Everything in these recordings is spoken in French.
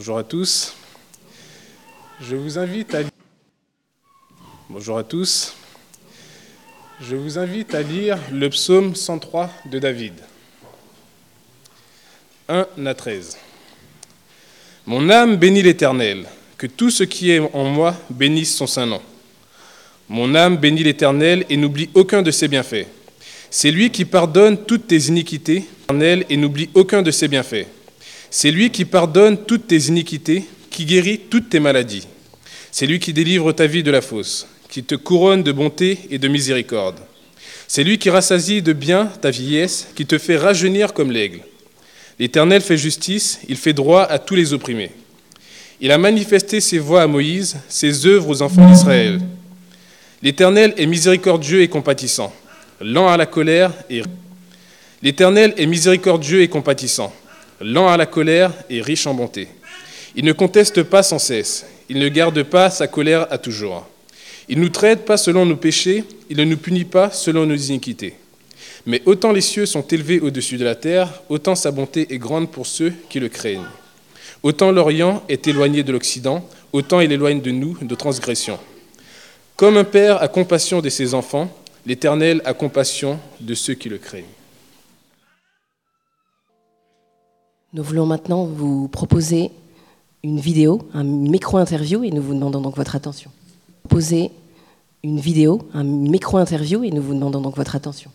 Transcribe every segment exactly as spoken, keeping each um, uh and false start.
Bonjour à tous. Je vous invite à lire... Bonjour à tous. Je vous invite à lire le psaume cent trois de David. un à treize. Mon âme bénit l'Éternel, que tout ce qui est en moi bénisse son saint nom. Mon âme bénit l'Éternel et n'oublie aucun de ses bienfaits. C'est lui qui pardonne toutes tes iniquités, l'Éternel, et n'oublie aucun de ses bienfaits. C'est lui qui pardonne toutes tes iniquités, qui guérit toutes tes maladies. C'est lui qui délivre ta vie de la fosse, qui te couronne de bonté et de miséricorde. C'est lui qui rassasie de bien ta vieillesse, qui te fait rajeunir comme l'aigle. L'Éternel fait justice, il fait droit à tous les opprimés. Il a manifesté ses voies à Moïse, ses œuvres aux enfants d'Israël. L'Éternel est miséricordieux et compatissant, lent à la colère et... L'Éternel est miséricordieux et compatissant, lent à la colère et riche en bonté. Il ne conteste pas sans cesse, il ne garde pas sa colère à toujours. Il ne nous traite pas selon nos péchés, il ne nous punit pas selon nos iniquités. Mais autant les cieux sont élevés au-dessus de la terre, autant sa bonté est grande pour ceux qui le craignent. Autant l'Orient est éloigné de l'Occident, autant il éloigne de nous de transgressions. Comme un père a compassion de ses enfants, l'Éternel a compassion de ceux qui le craignent. Nous voulons maintenant vous proposer une vidéo, un micro-interview, et nous vous demandons donc votre attention. Proposer une vidéo, un micro-interview, et nous vous demandons donc votre attention.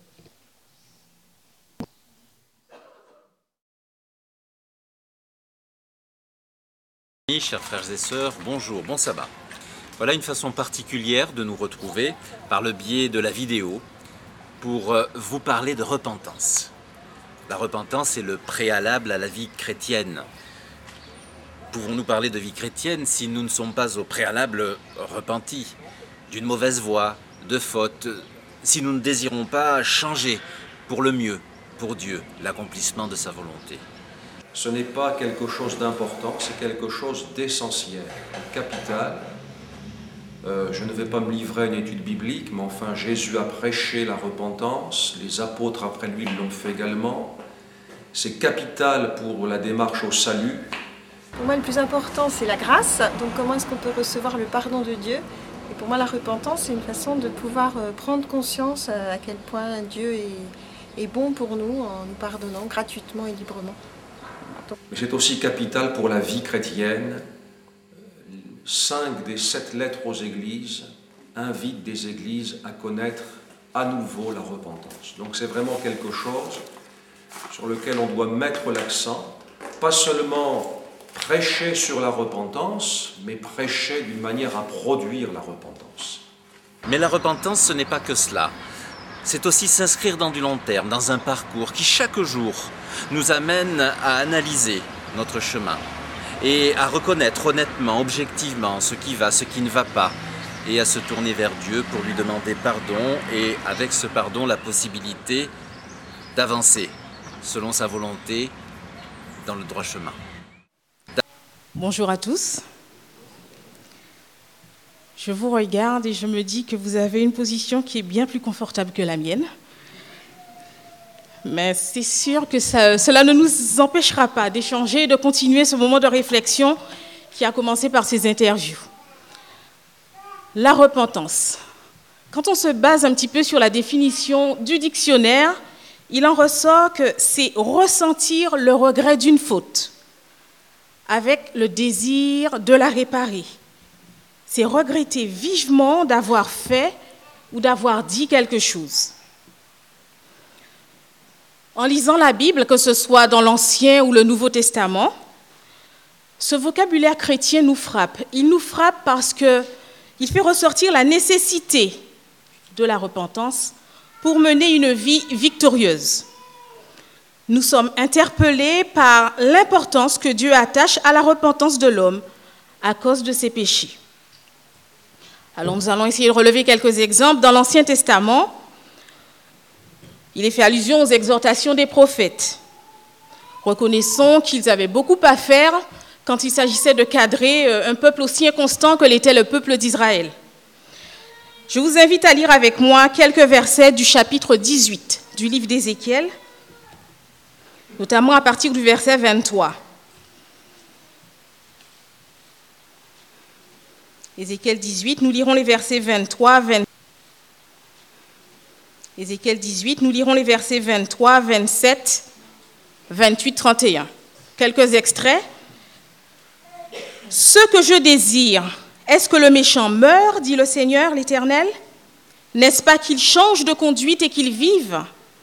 Chers frères et sœurs, bonjour, bon sabbat. Voilà une façon particulière de nous retrouver par le biais de la vidéo pour vous parler de repentance. La repentance est le préalable à la vie chrétienne. Pouvons-nous parler de vie chrétienne si nous ne sommes pas au préalable repentis d'une mauvaise voie, de faute, si nous ne désirons pas changer pour le mieux, pour Dieu, l'accomplissement de sa volonté? Ce n'est pas quelque chose d'important, c'est quelque chose d'essentiel, capital. Euh, je ne vais pas me livrer à une étude biblique, mais enfin Jésus a prêché la repentance, les apôtres après lui l'ont fait également. C'est capital pour la démarche au salut. Pour moi, le plus important, c'est la grâce. Donc comment est-ce qu'on peut recevoir le pardon de Dieu? Et pour moi, la repentance, c'est une façon de pouvoir prendre conscience à quel point Dieu est, est bon pour nous en nous pardonnant gratuitement et librement. Mais c'est aussi capital pour la vie chrétienne. Cinq des sept lettres aux églises invitent des églises à connaître à nouveau la repentance. Donc c'est vraiment quelque chose sur lequel on doit mettre l'accent, pas seulement prêcher sur la repentance, mais prêcher d'une manière à produire la repentance. Mais la repentance, ce n'est pas que cela. C'est aussi s'inscrire dans du long terme, dans un parcours qui chaque jour nous amène à analyser notre chemin et à reconnaître honnêtement, objectivement ce qui va, ce qui ne va pas, et à se tourner vers Dieu pour lui demander pardon, et avec ce pardon, la possibilité d'avancer selon sa volonté dans le droit chemin. Bonjour à tous. Je vous regarde et je me dis que vous avez une position qui est bien plus confortable que la mienne. Mais c'est sûr que ça, cela ne nous empêchera pas d'échanger et de continuer ce moment de réflexion qui a commencé par ces interviews. La repentance. Quand on se base un petit peu sur la définition du dictionnaire, il en ressort que c'est ressentir le regret d'une faute avec le désir de la réparer. C'est regretter vivement d'avoir fait ou d'avoir dit quelque chose. En lisant la Bible, que ce soit dans l'Ancien ou le Nouveau Testament, ce vocabulaire chrétien nous frappe. Il nous frappe parce qu'il fait ressortir la nécessité de la repentance pour mener une vie victorieuse. Nous sommes interpellés par l'importance que Dieu attache à la repentance de l'homme à cause de ses péchés. Alors nous allons essayer de relever quelques exemples. Dans l'Ancien Testament, il est fait allusion aux exhortations des prophètes. Reconnaissons qu'ils avaient beaucoup à faire quand il s'agissait de cadrer un peuple aussi inconstant que l'était le peuple d'Israël. Je vous invite à lire avec moi quelques versets du chapitre dix-huit du livre d'Ézéchiel, notamment à partir du verset vingt-trois. Ézéchiel dix-huit, nous lirons les versets vingt-trois, vingt. Ézéchiel dix-huit, nous lirons les versets vingt-trois, vingt-sept, vingt-huit, trente et un. Quelques extraits. « Ce que je désire, est-ce que le méchant meure, dit le Seigneur, l'Éternel? N'est-ce pas qu'il change de conduite et qu'il vive ?»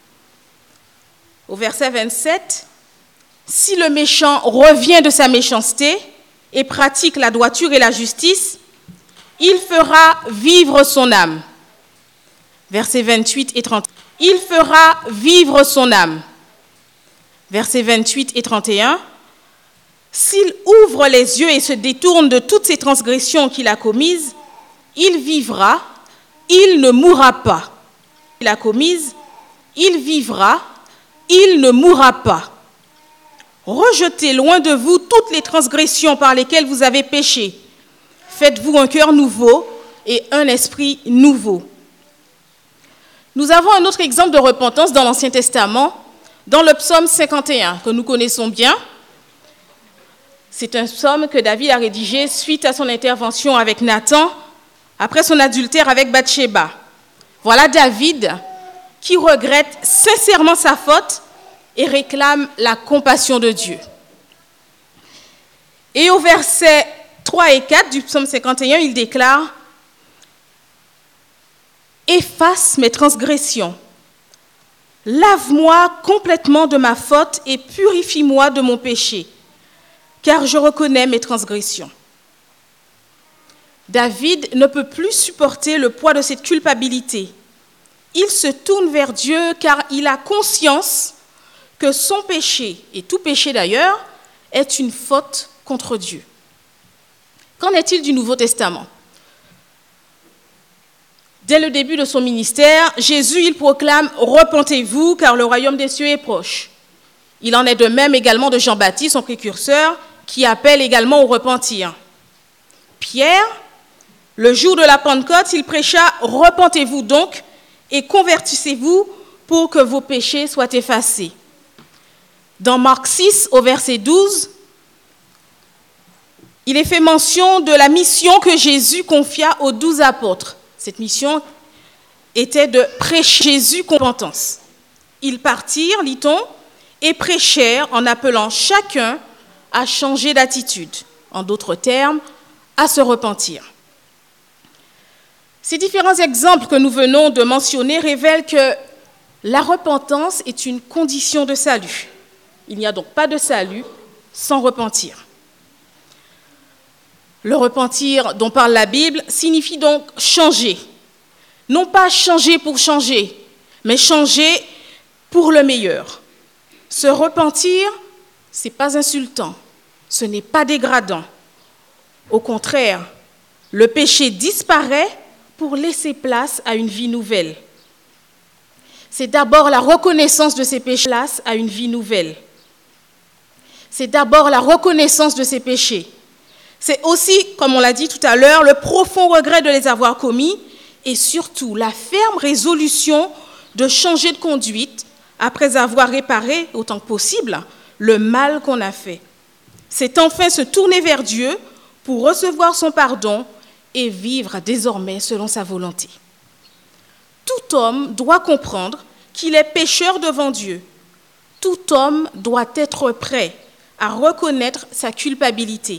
Au verset vingt-sept, « Si le méchant revient de sa méchanceté et pratique la droiture et la justice, il fera vivre son âme. » Versets vingt-huit et trente. « Il fera vivre son âme. » Versets vingt-huit et trente et un. « S'il ouvre les yeux et se détourne de toutes ces transgressions qu'il a commises, il vivra, il ne mourra pas. » Il a commises, il vivra, il ne mourra pas. Rejetez loin de vous toutes les transgressions par lesquelles vous avez péché. Faites-vous un cœur nouveau et un esprit nouveau. Nous avons un autre exemple de repentance dans l'Ancien Testament, dans le psaume cinquante et un, que nous connaissons bien. C'est un psaume que David a rédigé suite à son intervention avec Nathan, après son adultère avec Bathsheba. Voilà David qui regrette sincèrement sa faute et réclame la compassion de Dieu. Et au verset trois et quatre du psaume cinquante et un, il déclare « Efface mes transgressions, lave-moi complètement de ma faute et purifie-moi de mon péché, car je reconnais mes transgressions. » David ne peut plus supporter le poids de cette culpabilité. Il se tourne vers Dieu car il a conscience que son péché, et tout péché d'ailleurs, est une faute contre Dieu. Qu'en est-il du Nouveau Testament? Dès le début de son ministère, Jésus, il proclame « Repentez-vous, car le royaume des cieux est proche ». Il en est de même également de Jean-Baptiste, son précurseur, qui appelle également au repentir. Pierre, le jour de la Pentecôte, il prêcha « Repentez-vous donc et convertissez-vous pour que vos péchés soient effacés ». Dans Marc six, au verset douze, il est fait mention de la mission que Jésus confia aux douze apôtres. Cette mission était de prêcher Jésus repentance. Ils partirent, lit-on, et prêchèrent en appelant chacun à changer d'attitude. En d'autres termes, à se repentir. Ces différents exemples que nous venons de mentionner révèlent que la repentance est une condition de salut. Il n'y a donc pas de salut sans repentir. Le repentir dont parle la Bible signifie donc changer. Non pas changer pour changer, mais changer pour le meilleur. Se repentir, ce n'est pas insultant, ce n'est pas dégradant. Au contraire, le péché disparaît pour laisser place à une vie nouvelle. C'est d'abord la reconnaissance de ces péchés, place à une vie nouvelle. C'est d'abord la reconnaissance de ces péchés. C'est aussi, comme on l'a dit tout à l'heure, le profond regret de les avoir commis et surtout la ferme résolution de changer de conduite après avoir réparé, autant que possible, le mal qu'on a fait. C'est enfin se tourner vers Dieu pour recevoir son pardon et vivre désormais selon sa volonté. Tout homme doit comprendre qu'il est pécheur devant Dieu. Tout homme doit être prêt à reconnaître sa culpabilité.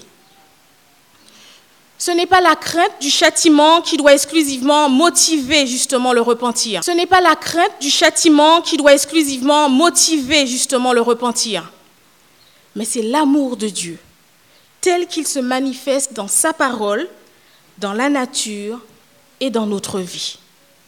Ce n'est pas la crainte du châtiment qui doit exclusivement motiver justement le repentir. Ce n'est pas la crainte du châtiment qui doit exclusivement motiver justement le repentir. Mais c'est l'amour de Dieu, tel qu'il se manifeste dans sa parole, dans la nature et dans notre vie.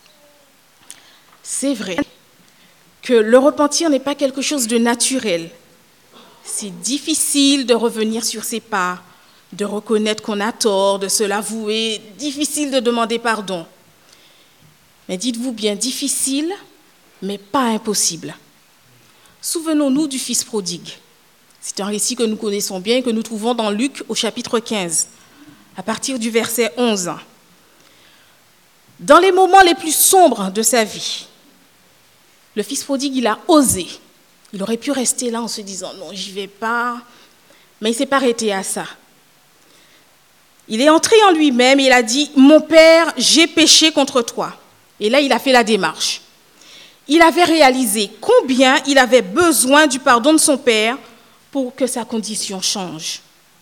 C'est vrai que le repentir n'est pas quelque chose de naturel. C'est difficile de revenir sur ses pas, de reconnaître qu'on a tort, de se l'avouer, difficile de demander pardon. Mais dites-vous bien, difficile, mais pas impossible. Souvenons-nous du fils prodigue. C'est un récit que nous connaissons bien et que nous trouvons dans Luc au chapitre quinze, à partir du verset onze. Dans les moments les plus sombres de sa vie, le fils prodigue, il a osé. Il aurait pu rester là en se disant « non, j'y vais pas », mais il ne s'est pas arrêté à ça. Il est entré en lui-même et il a dit « Mon Père, j'ai péché contre toi ». Et là, il a fait la démarche. Il avait réalisé combien il avait besoin du pardon de son Père pour que sa condition change.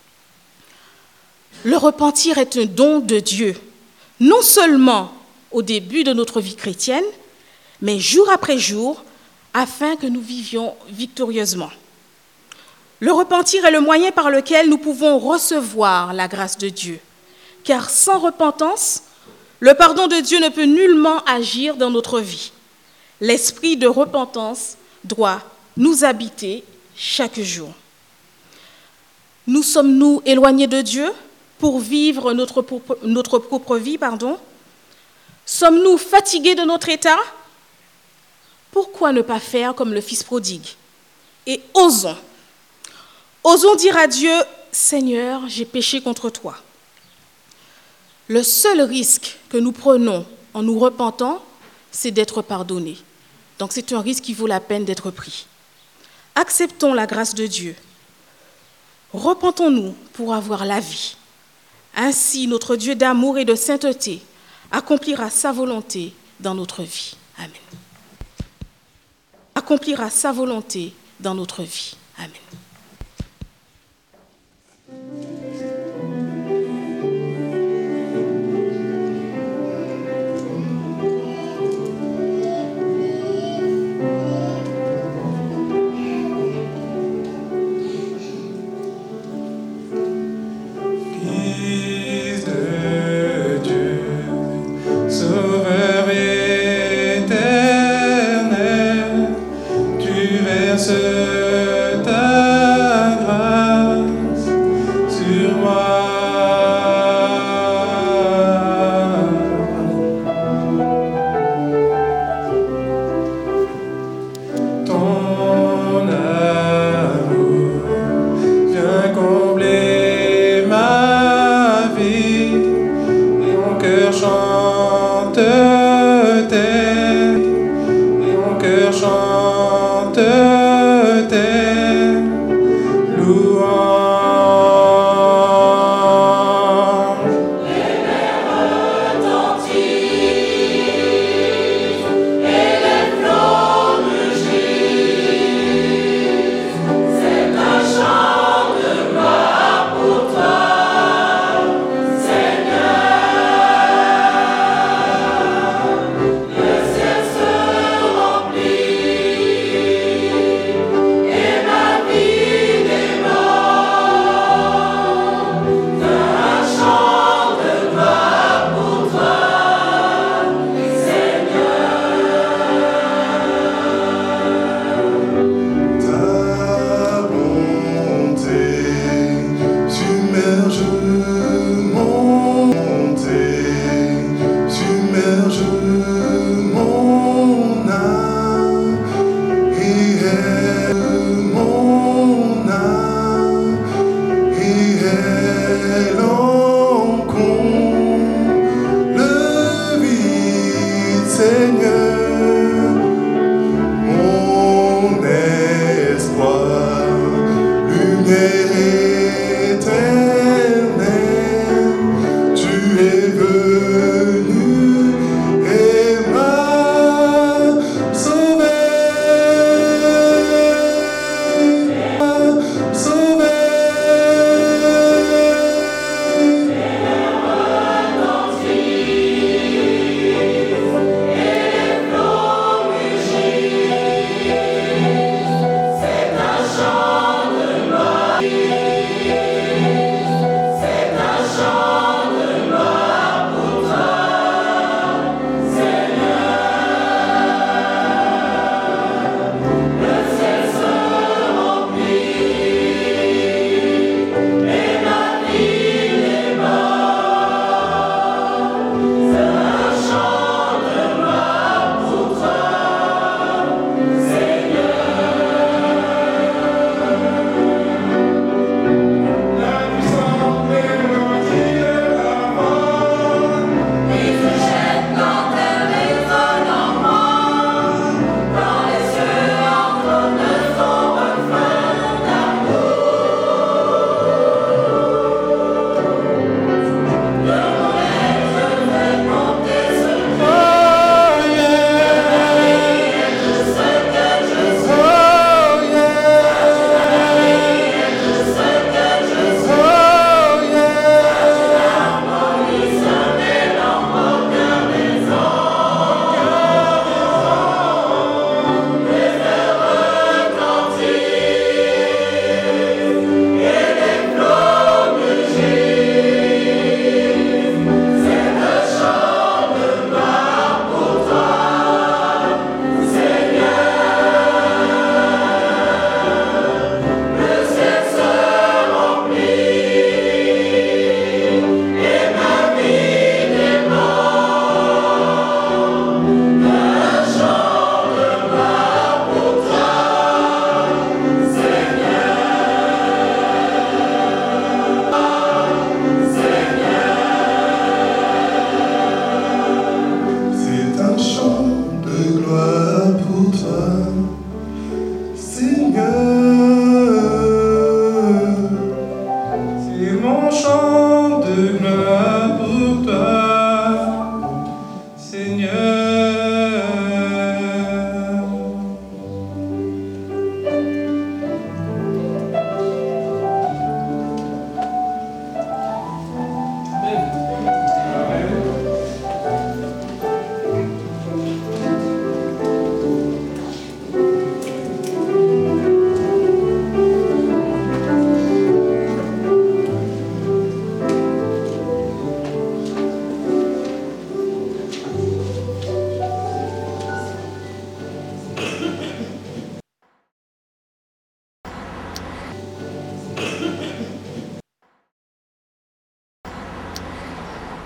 Le repentir est un don de Dieu, non seulement au début de notre vie chrétienne, mais jour après jour, afin que nous vivions victorieusement. Le repentir est le moyen par lequel nous pouvons recevoir la grâce de Dieu, car sans repentance, le pardon de Dieu ne peut nullement agir dans notre vie. L'esprit de repentance doit nous habiter chaque jour. Nous sommes-nous éloignés de Dieu pour vivre notre propre, notre propre vie, pardon? Sommes-nous fatigués de notre état? Pourquoi ne pas faire comme le fils prodigue? Et osons, osons dire à Dieu, Seigneur, j'ai péché contre toi. Le seul risque que nous prenons en nous repentant, c'est d'être pardonnés. Donc c'est un risque qui vaut la peine d'être pris. Acceptons la grâce de Dieu. Repentons-nous pour avoir la vie. Ainsi, notre Dieu d'amour et de sainteté accomplira sa volonté dans notre vie. Amen. Accomplira sa volonté dans notre vie. Amen. Ta grâce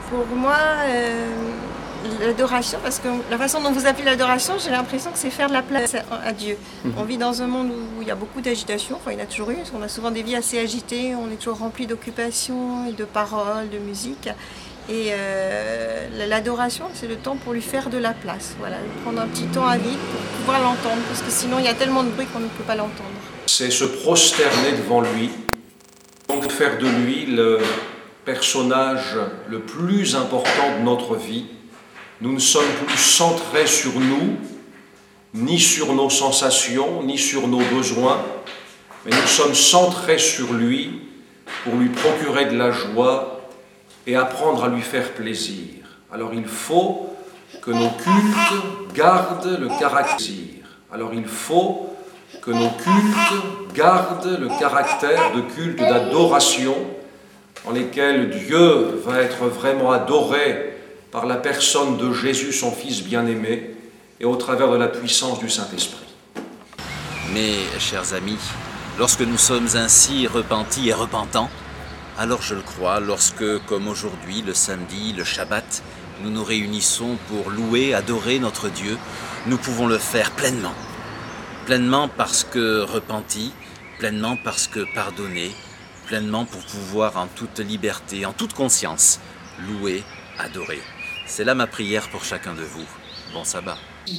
Pour moi, euh, l'adoration, parce que la façon dont vous appelez l'adoration, j'ai l'impression que c'est faire de la place à Dieu. Mmh. On vit dans un monde où il y a beaucoup d'agitation, enfin il y en a toujours eu, parce qu'on a souvent des vies assez agitées, on est toujours rempli d'occupations, et de paroles, de musique. Et euh, l'adoration, c'est le temps pour lui faire de la place, voilà, prendre un petit temps à vide pour pouvoir l'entendre, parce que sinon il y a tellement de bruit qu'on ne peut pas l'entendre. C'est se prosterner devant lui, donc faire de lui le personnage le plus important de notre vie. Nous ne sommes plus centrés sur nous, ni sur nos sensations, ni sur nos besoins, mais nous sommes centrés sur lui pour lui procurer de la joie et apprendre à lui faire plaisir. Alors il faut que nos cultes gardent le caractère. Alors il faut que nos cultes gardent le caractère de culte d'adoration dans lesquels Dieu va être vraiment adoré par la personne de Jésus, son Fils bien-aimé, et au travers de la puissance du Saint-Esprit. Mais, chers amis, lorsque nous sommes ainsi repentis et repentants, alors je le crois, lorsque, comme aujourd'hui, le samedi, le Shabbat, nous nous réunissons pour louer, adorer notre Dieu, nous pouvons le faire pleinement. Pleinement parce que repentis, pleinement parce que pardonnés, pleinement pour pouvoir en toute liberté, en toute conscience, louer, adorer. C'est là ma prière pour chacun de vous. Bon sabbat.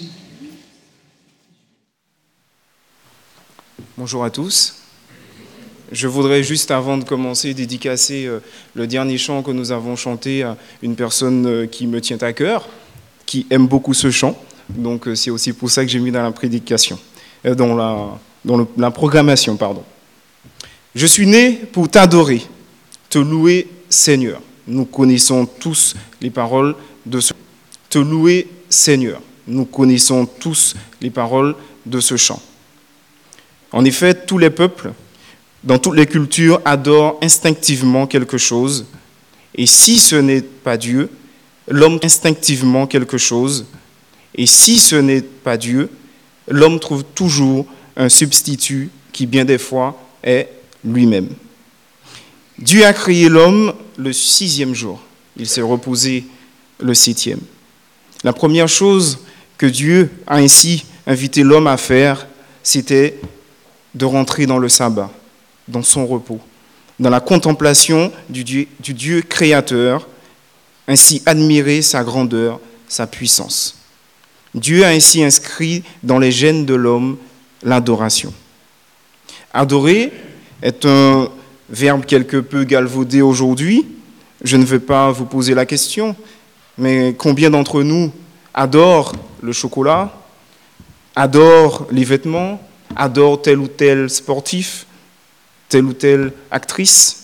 Bonjour à tous. Je voudrais juste, avant de commencer, dédicacer euh, le dernier chant que nous avons chanté à une personne euh, qui me tient à cœur, qui aime beaucoup ce chant. Donc euh, c'est aussi pour ça que j'ai mis dans la prédication, euh, dans, la, dans le, la programmation, pardon. Je suis né pour t'adorer, te louer, Seigneur. Nous connaissons tous les paroles de ce chant. Te louer, Seigneur. Nous connaissons tous les paroles de ce chant. En effet, tous les peuples, dans toutes les cultures, adorent instinctivement quelque chose. Et si ce n'est pas Dieu, l'homme instinctivement quelque chose. Et si ce n'est pas Dieu, l'homme trouve toujours un substitut qui, bien des fois, est lui-même. Dieu a créé l'homme le sixième jour. Il s'est reposé le septième. La première chose que Dieu a ainsi invité l'homme à faire, c'était de rentrer dans le sabbat, dans son repos, dans la contemplation du Dieu, du Dieu créateur, ainsi admirer sa grandeur, sa puissance. Dieu a ainsi inscrit dans les gènes de l'homme l'adoration. Adorer est un verbe quelque peu galvaudé aujourd'hui. Je ne vais pas vous poser la question, mais combien d'entre nous adorent le chocolat, adorent les vêtements, adorent tel ou tel sportif, telle ou telle actrice?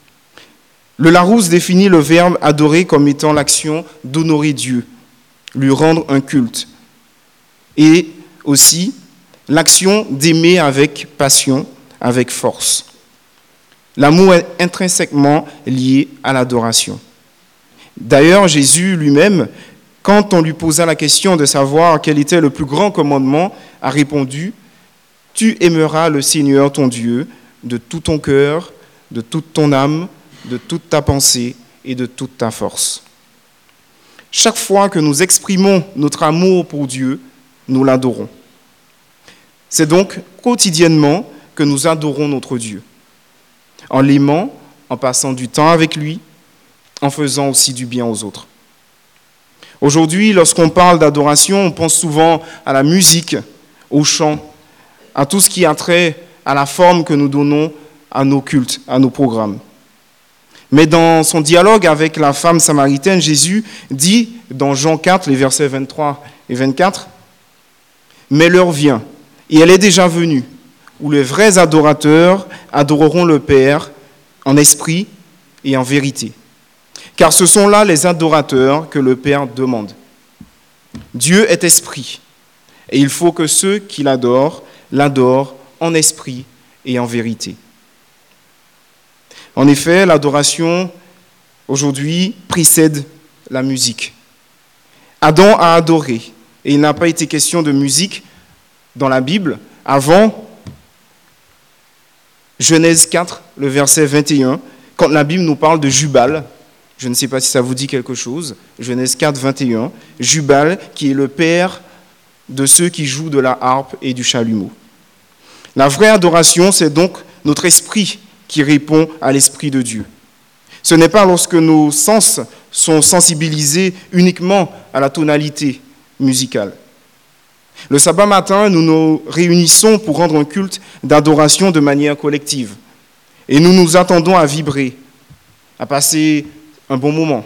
Le Larousse définit le verbe adorer comme étant l'action d'honorer Dieu, lui rendre un culte, et aussi l'action d'aimer avec passion, avec force. L'amour est intrinsèquement lié à l'adoration. D'ailleurs, Jésus lui-même, quand on lui posa la question de savoir quel était le plus grand commandement, a répondu « Tu aimeras le Seigneur ton Dieu de tout ton cœur, de toute ton âme, de toute ta pensée et de toute ta force. » Chaque fois que nous exprimons notre amour pour Dieu, nous l'adorons. C'est donc quotidiennement que nous adorons notre Dieu, en l'aimant, en passant du temps avec lui, en faisant aussi du bien aux autres. Aujourd'hui, lorsqu'on parle d'adoration, on pense souvent à la musique, au chant, à tout ce qui a trait à la forme que nous donnons à nos cultes, à nos programmes. Mais dans son dialogue avec la femme samaritaine, Jésus dit dans Jean quatre, les versets vingt-trois et vingt-quatre, « Mais l'heure vient, et elle est déjà venue, où les vrais adorateurs adoreront le Père en esprit et en vérité. Car ce sont là les adorateurs que le Père demande. Dieu est esprit, et il faut que ceux qui l'adorent, l'adorent en esprit et en vérité. » En effet, l'adoration, aujourd'hui, précède la musique. Adam a adoré, et il n'a pas été question de musique dans la Bible avant Genèse quatre, le verset vingt et un, quand la Bible nous parle de Jubal, Je ne sais pas si ça vous dit quelque chose. Genèse quatre, vingt et un. Jubal, qui est le père de ceux qui jouent de la harpe et du chalumeau. La vraie adoration, c'est donc notre esprit qui répond à l'esprit de Dieu. Ce n'est pas lorsque nos sens sont sensibilisés uniquement à la tonalité musicale. Le sabbat matin, nous nous réunissons pour rendre un culte d'adoration de manière collective. Et nous nous attendons à vibrer, à passer un bon moment.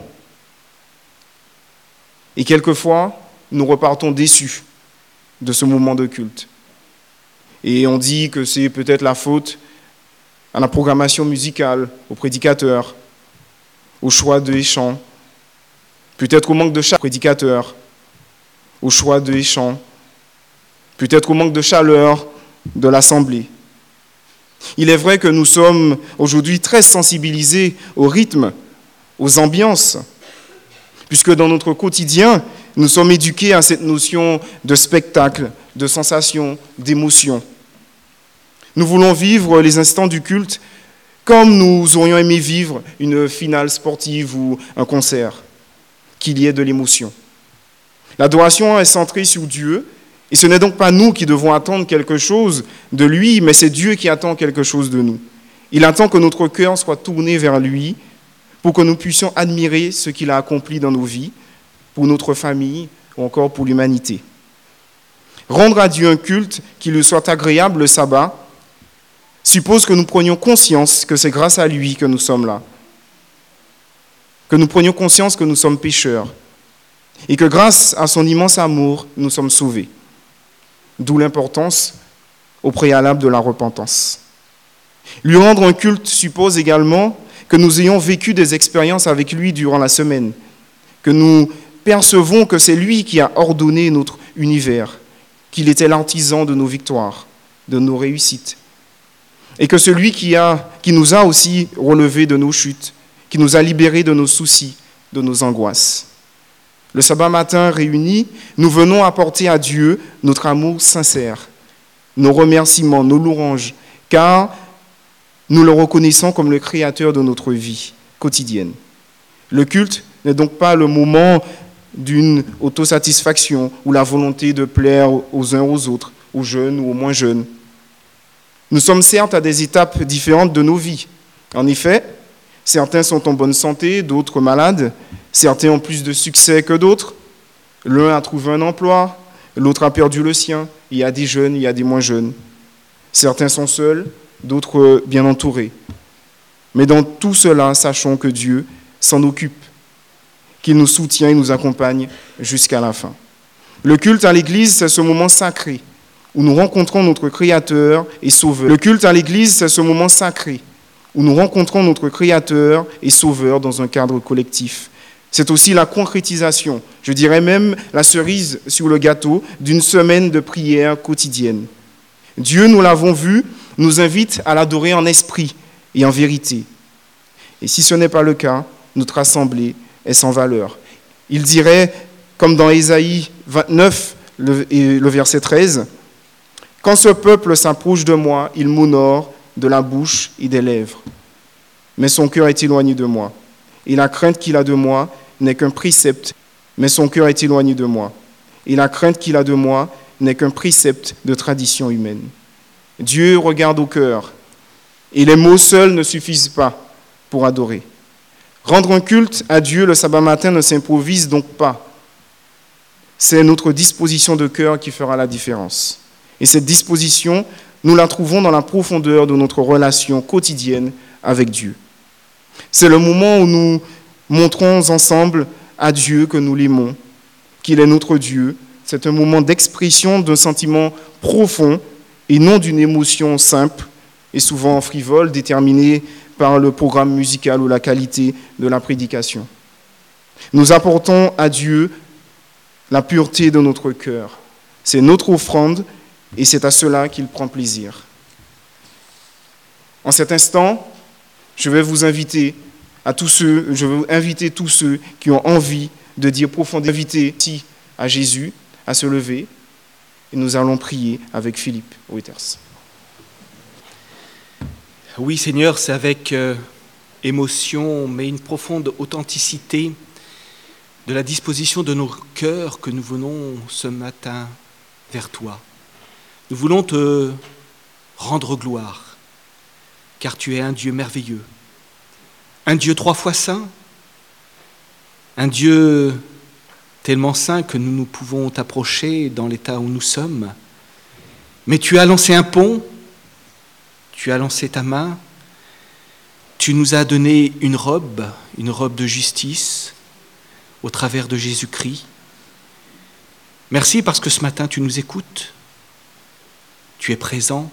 Et quelquefois, nous repartons déçus de ce moment de culte. Et on dit que c'est peut-être la faute à la programmation musicale, au prédicateur, au choix des chants, peut-être au manque de chaleur, prédicateur, au choix des chants, peut-être au manque de chaleur de l'assemblée. Il est vrai que nous sommes aujourd'hui très sensibilisés au rythme, aux ambiances, puisque dans notre quotidien, nous sommes éduqués à cette notion de spectacle, de sensation, d'émotion. Nous voulons vivre les instants du culte comme nous aurions aimé vivre une finale sportive ou un concert, qu'il y ait de l'émotion. L'adoration est centrée sur Dieu, et ce n'est donc pas nous qui devons attendre quelque chose de lui, mais c'est Dieu qui attend quelque chose de nous. Il attend que notre cœur soit tourné vers lui pour que nous puissions admirer ce qu'il a accompli dans nos vies, pour notre famille ou encore pour l'humanité. Rendre à Dieu un culte qui lui soit agréable le sabbat suppose que nous prenions conscience que c'est grâce à lui que nous sommes là, que nous prenions conscience que nous sommes pécheurs et que grâce à son immense amour, nous sommes sauvés. D'où l'importance au préalable de la repentance. Lui rendre un culte suppose également que nous ayons vécu des expériences avec lui durant la semaine, que nous percevons que c'est lui qui a ordonné notre univers, qu'il était l'artisan de nos victoires, de nos réussites, et que celui qui, a, qui nous a aussi relevés de nos chutes, qui nous a libérés de nos soucis, de nos angoisses. Le sabbat matin réunis, nous venons apporter à Dieu notre amour sincère, nos remerciements, nos louanges, car nous le reconnaissons comme le créateur de notre vie quotidienne. Le culte n'est donc pas le moment d'une autosatisfaction ou la volonté de plaire aux uns aux autres, aux jeunes ou aux moins jeunes. Nous sommes certes à des étapes différentes de nos vies. En effet, certains sont en bonne santé, d'autres malades. Certains ont plus de succès que d'autres. L'un a trouvé un emploi, l'autre a perdu le sien. Il y a des jeunes, il y a des moins jeunes. Certains sont seuls, d'autres bien entourés. Mais dans tout cela, sachons que Dieu s'en occupe, qu'il nous soutient et nous accompagne jusqu'à la fin. Le culte à l'Église, c'est ce moment sacré où nous rencontrons notre Créateur et Sauveur. Le culte à l'Église, c'est ce moment sacré où nous rencontrons notre Créateur et Sauveur dans un cadre collectif. C'est aussi la concrétisation, je dirais même la cerise sur le gâteau d'une semaine de prière quotidienne. Dieu, nous l'avons vu, nous invite à l'adorer en esprit et en vérité. Et si ce n'est pas le cas, notre assemblée est sans valeur. Il dirait, comme dans Ésaïe vingt-neuf, le, le verset treize, « Quand ce peuple s'approche de moi, il m'honore de la bouche et des lèvres. Mais son cœur est éloigné de moi. Et la crainte qu'il a de moi n'est qu'un précepte, mais son cœur est éloigné de moi. Et la crainte qu'il a de moi n'est qu'un précepte de tradition humaine. » Dieu regarde au cœur, et les mots seuls ne suffisent pas pour adorer. Rendre un culte à Dieu le sabbat matin ne s'improvise donc pas. C'est notre disposition de cœur qui fera la différence. Et cette disposition, nous la trouvons dans la profondeur de notre relation quotidienne avec Dieu. C'est le moment où nous montrons ensemble à Dieu que nous l'aimons, qu'il est notre Dieu. C'est un moment d'expression d'un sentiment profond et non d'une émotion simple et souvent frivole, déterminée par le programme musical ou la qualité de la prédication. Nous apportons à Dieu la pureté de notre cœur. C'est notre offrande et c'est à cela qu'il prend plaisir. En cet instant, je vais vous inviter à tous ceux, je vais inviter tous ceux qui ont envie de dire profondément, inviter à Jésus à se lever et nous allons prier avec Philippe Reuters. Oui, Seigneur, c'est avec euh, émotion, mais une profonde authenticité de la disposition de nos cœurs que nous venons ce matin vers toi. Nous voulons te rendre gloire, car tu es un Dieu merveilleux, un Dieu trois fois saint, un Dieu tellement saint que nous ne pouvons t'approcher dans l'état où nous sommes. Mais tu as lancé un pont, tu as lancé ta main, tu nous as donné une robe, une robe de justice, au travers de Jésus-Christ. Merci parce que ce matin tu nous écoutes, tu es présent,